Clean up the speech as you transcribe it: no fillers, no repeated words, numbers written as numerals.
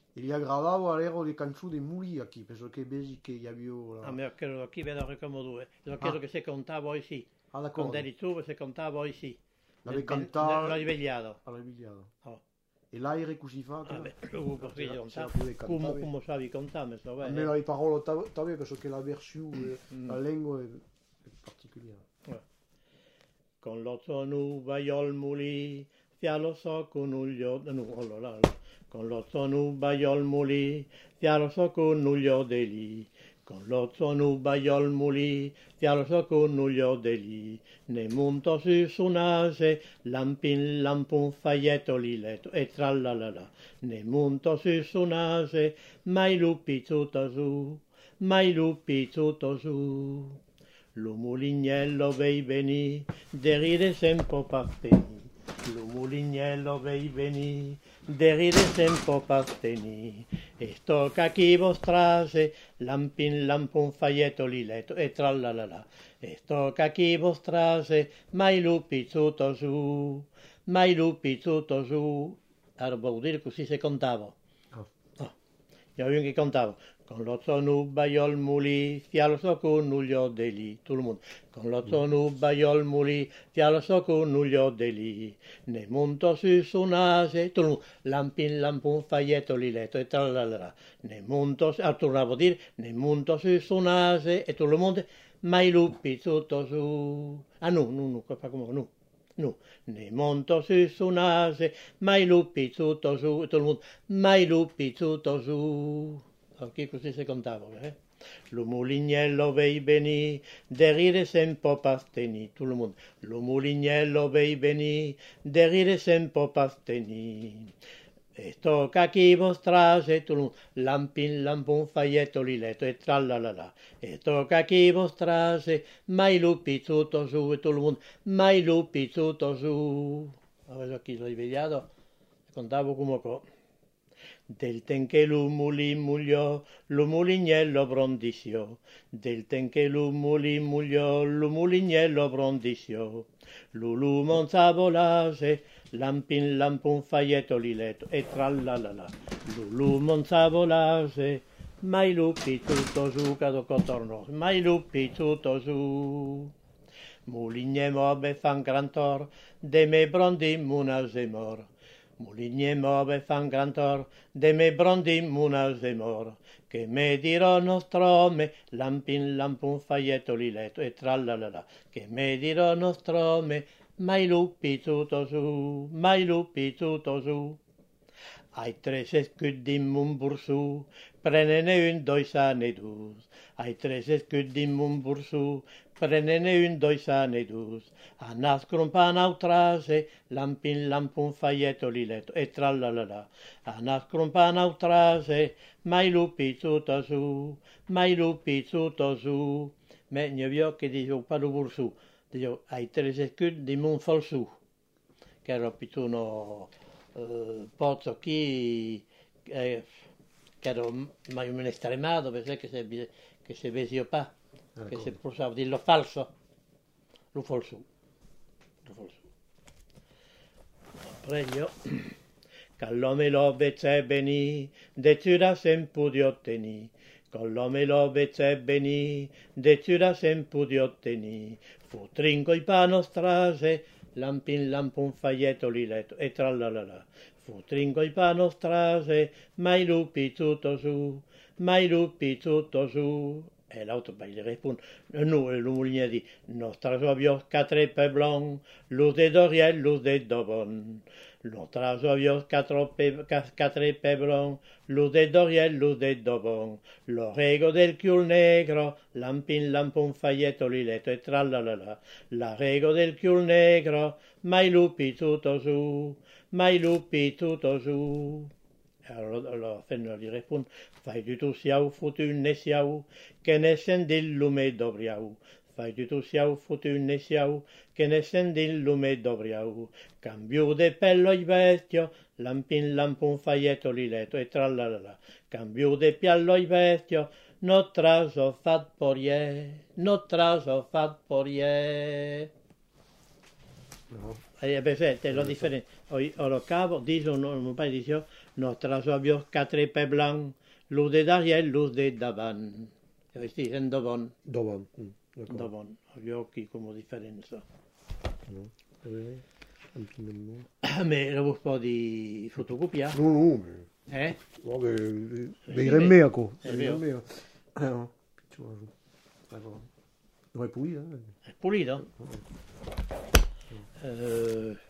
E li aggravavo all'ero di canciù dei muli qui, penso che besi che gli avevo A là. me credo qui vedo come due. Io credo Ah, che se contavo poi sì. ah Quando d'accordo. eri tu, se contavo poi sì. L'avevi L'ho cantato risvegliato. alla Bigliada. Oh. E l'aereo così fa, Vabbè, io così c'era contavo. pure Come, cantare. come sapevi contare, so Almeno bene. le parole t'aveva, penso che la versione, Mm. la lingua è particolare. Eh. Con l'otto nuvaiol muli, fia lo so con uglio, no, allora, con l'otto nuvaiol muli, fia lo so con uglio de lì, con l'otto nuvaiol muli, fia lo so con uglio de lì, ne monto su nase, lampin lampun faietto liletto, e trallalala, ne monto su nase, mai lupi tutto su, mai lupi tutto su. Lo mulignello vei venì, deride sempre parteni. Lo mulignello vei venì, deride sempre parteni. E sto chi vostrase, lampin lampun faietto liletto, e trallalala. E sto chi vostrase, mai lupi tutto su, mai lupi tutto su. Allora vuol dire così se contavo. Ah, Oh. Io che contavo. Con l'otto nubaiol muli, fialo so con nuglio de lì, tutto il mondo. Con l'otto nubaiol muli, fialo so con nuglio de lì. Ne monto su nase, tutto il mondo. Lampin lampun faietto liletto e tralala. Ne monto, tornavo a dire, ne monto su nase e tutto il mondo. Ma i lupi tutto su. Ah no, qua fa come no. No, ne monto su nase, ma i lupi tutto su, tutto il mondo. Ma i lupi tutto su. Che così si contava, eh? Lo mulignello vei venì, derire sempre pasteni, tutto il mondo. Lo mulignello vei venì, derire sempre pasteni. E tocca chi vostrase, tutto il mondo. Lampin lampun faietto liletto e trallalala. E tocca chi vostrase, mai lupi tutto su, e tutto il mondo. Mai lupi tutto su. Avevo chi l'ho svegliato, contavo come co. Del ten che l'umuli mugliò, l'umulignello brondisio. Del ten che l'umuli mugliò, l'umulignello brondisio. Lulu monza volase, lampin lampun faietto liletto, e trallalala. Lulu monza volase, mai lupi tutto su, cado cotorno, mai lupi tutto su. Muligne mobe fan gran tor, de me brondi munazemor. Muligne mobe fan gran tor, de me brondi munazemor. Che me dirò nostrome, lampin lampun faietto liletto e trallalala. Che me dirò nostrome, mai lupi tutto su, mai lupi tutto su. Ai tres escuddim un bursù, prenene un doisane dus. Ai tres escuddim un bursù, prenene un doisane dus. A nascrum pan autrase, lampin lampun faietto liletto, e trallalala. A nascrum pan autrase, mai lupi tutto su, mai lupi tutto su. Me ne vio che dicevo panu bursù, dicevo ai tres escuddim un falsù, che era pituno pozzo chi ma un estremato perché che se vesio pa che se posava dirlo falso lo falso pregio Callome lo vece beni de tura sempu di otteni Callome lo vece beni de tura sempu di otteni fu trinco i pano strase lampin lampun faietto liletto e trallalala. Fu trinco i pano strase, mai lupi tutto su, mai lupi tutto su. E l'auto gli risponde, no, e l'umuglia di, nostra sovios quatre peblon, luz de doriel, luz de dobon. Nostra sovios quatre peblon, luz de doriel, luz de dobon. L'orego del chiul negro, lampin lampun faietto liletto e trallalala. L'arrego del chiul negro, mai lupi tutto su, mai lupi tutto su. Allora Fenner gli risponde, fai di tu siau, futun siau, che ne sendil lume dobriau. Fai di tu siau, futun siau, che ne sendil lume dobriau. Cambiu de pello i vestio, lampin lampun faietto liletto e trallalala. Cambiu de piallo i vestio, no traso fat porie, no traso fat porie. no. Presente la differenza. Ho lo cavo, dice un paio di Nostres avions quatre épais blancs, l'un de derrière, l'un de davant. Questi en davant. Davant. D'accord. Davant. Gli occhi come differenza. No. Un petit nom. Mais la vuoi di fotocopia? Non, non, mais... Eh? Vabbè, il meko. È vero. No. Allora. Non è pulito, È pulito?